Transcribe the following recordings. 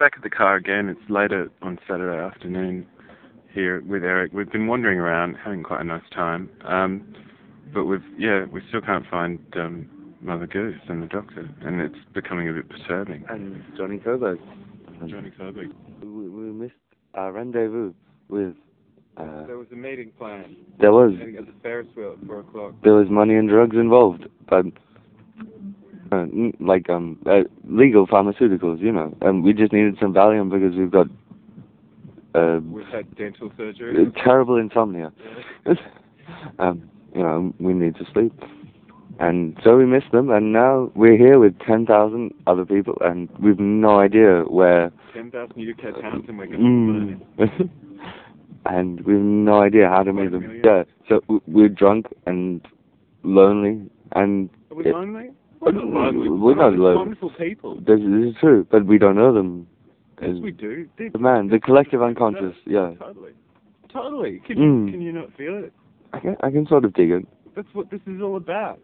back at the car again. It's later on Saturday afternoon here with Eric. We've been wandering around, having quite a nice time. But we still can't find Mother Goose and the Doctor, and it's becoming a bit perturbing. And Johnny Coburg. Johnny Coburg. We missed our rendezvous with... there was a meeting planned. There was. At the Ferris wheel at 4 o'clock. There was money and drugs involved, but... legal pharmaceuticals, you know. We just needed some Valium because we've got... we've had dental surgery. Terrible insomnia. Yeah. You know, we need to sleep. And so we missed them, and now we're here with 10,000 other people, and we've no idea where... 10,000 UK pounds and we're going to burn it. And we've no idea how to meet them. Yeah, so we're drunk and lonely, and... Are we lonely? We're not lonely. We're not lonely. Wonderful people. This is true, but we don't know them. Yes, we do. The collective unconscious, yeah. Totally. Can you not feel it? I can sort of dig it. That's what this is all about.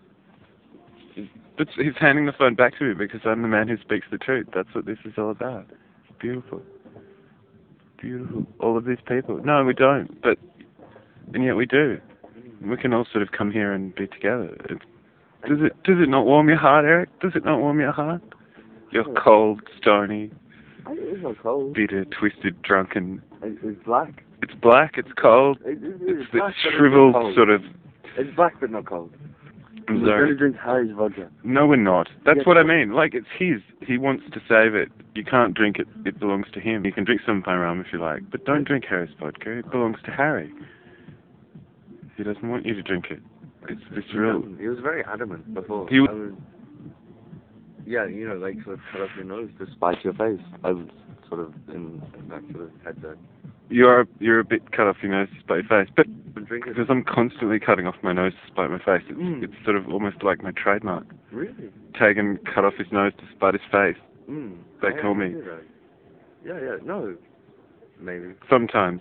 He's handing the phone back to me because I'm the man who speaks the truth. That's what this is all about. It's beautiful. Beautiful. All of these people. No, we don't. And yet we do. We can all sort of come here and be together. Does it not warm your heart, Eric? Does it not warm your heart? You're cold, stony. It's not cold. Bitter, twisted, drunken. It's black. It's black. It's cold. It's black, shriveled sort of. It's black but not cold. I'm sorry. We're going to drink Harry's vodka. No, we're not. That's what I mean. Like, it's his. He wants to save it. You can't drink it. It belongs to him. You can drink some rum if you like, but don't drink Harry's vodka. It belongs to Harry. He doesn't want you to drink it. It's real. He was very adamant before. Yeah, you know, like sort of cut off your nose to spite your face. I was sort of in that sort of headset. You're a bit cut off your nose to spite your face, but because I'm constantly cutting off my nose to spite my face, it's sort of almost like my trademark. Really? Tegan cut off his nose to spite his face. They call me. Yeah, no. Maybe. Sometimes.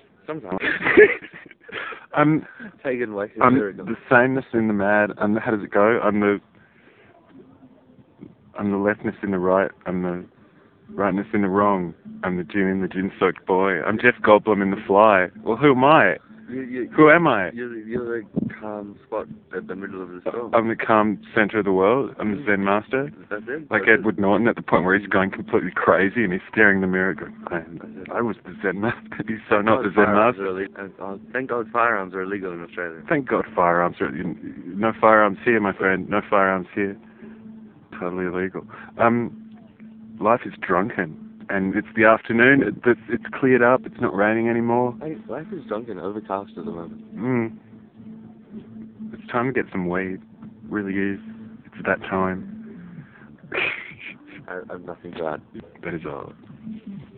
Tegan West. I'm the sameness in the mad. How does it go? I'm the leftness in the right. I'm the rightness in the wrong. I'm the gin in the gin-soaked boy. I'm Jeff Goldblum in The Fly. Well, who am I? Who am I? You're the calm spot at the middle of the storm. I'm the calm centre of the world. I'm the Zen master. That's it. Like Edward Norton at the point where he's going completely crazy and he's staring in the mirror going, I was the Zen master. He's so not the Zen master. Thank God firearms are illegal in Australia. Thank God firearms are... No firearms here, my friend. No firearms here. Totally illegal. Life is drunken. And it's the afternoon, it's cleared up, it's not raining anymore. Life is drunken, overcast at the moment. It's time to get some weed. It really is. It's that time. I have nothing to add. That is all.